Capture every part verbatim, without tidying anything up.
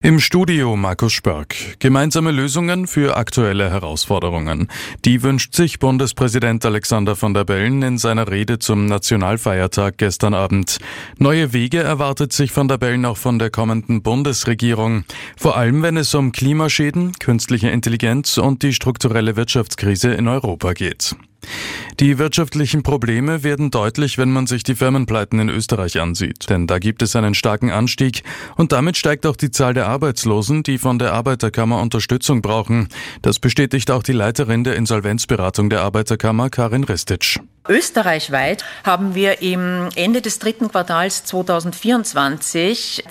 Im Studio Markus Spörk. Gemeinsame Lösungen für aktuelle Herausforderungen. Die wünscht sich Bundespräsident Alexander Van der Bellen in seiner Rede zum Nationalfeiertag gestern Abend. Neue Wege erwartet sich Van der Bellen auch von der kommenden Bundesregierung. Vor allem, wenn es um Klimaschäden, künstliche Intelligenz und die strukturelle Wirtschaftskrise in Europa geht. Die wirtschaftlichen Probleme werden deutlich, wenn man sich die Firmenpleiten in Österreich ansieht. Denn da gibt es einen starken Anstieg und damit steigt auch die Zahl der Arbeitslosen, die von der Arbeiterkammer Unterstützung brauchen. Das bestätigt auch die Leiterin der Insolvenzberatung der Arbeiterkammer, Karin Ristic. Österreichweit haben wir im Ende des dritten Quartals zweitausendvierundzwanzig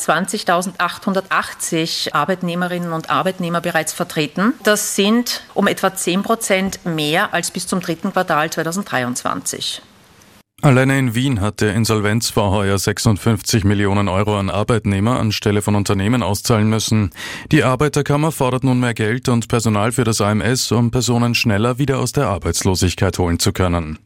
zwanzigtausendachthundertachtzig Arbeitnehmerinnen und Arbeitnehmer bereits vertreten. Das sind um etwa zehn Prozent mehr als bis zum dritten Quartal zweitausenddreiundzwanzig. Alleine in Wien hat der Insolvenzfonds heuer sechsundfünfzig Millionen Euro an Arbeitnehmer anstelle von Unternehmen auszahlen müssen. Die Arbeiterkammer fordert nun mehr Geld und Personal für das A M S, um Personen schneller wieder aus der Arbeitslosigkeit holen zu können.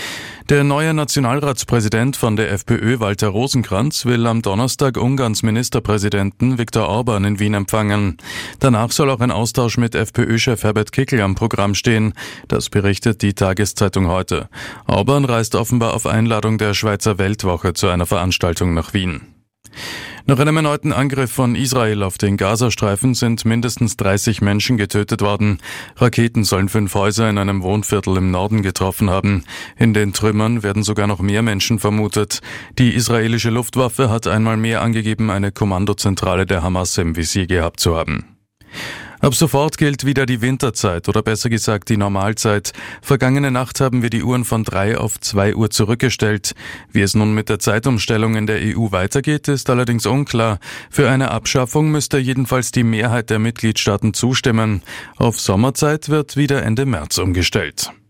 Der neue Nationalratspräsident von der FPÖ, Walter Rosenkranz, will am Donnerstag Ungarns Ministerpräsidenten Viktor Orbán in Wien empfangen. Danach soll auch ein Austausch mit FPÖ-Chef Herbert Kickl am Programm stehen. Das berichtet die Tageszeitung heute. Orbán reist offenbar auf Einladung der Schweizer Weltwoche zu einer Veranstaltung nach Wien. Nach einem erneuten Angriff von Israel auf den Gazastreifen sind mindestens dreißig Menschen getötet worden. Raketen sollen fünf Häuser in einem Wohnviertel im Norden getroffen haben. In den Trümmern werden sogar noch mehr Menschen vermutet. Die israelische Luftwaffe hat einmal mehr angegeben, eine Kommandozentrale der Hamas im Visier gehabt zu haben. Ab sofort gilt wieder die Winterzeit oder besser gesagt die Normalzeit. Vergangene Nacht haben wir die Uhren von drei auf zwei Uhr zurückgestellt. Wie es nun mit der Zeitumstellung in der E U weitergeht, ist allerdings unklar. Für eine Abschaffung müsste jedenfalls die Mehrheit der Mitgliedstaaten zustimmen. Auf Sommerzeit wird wieder Ende März umgestellt.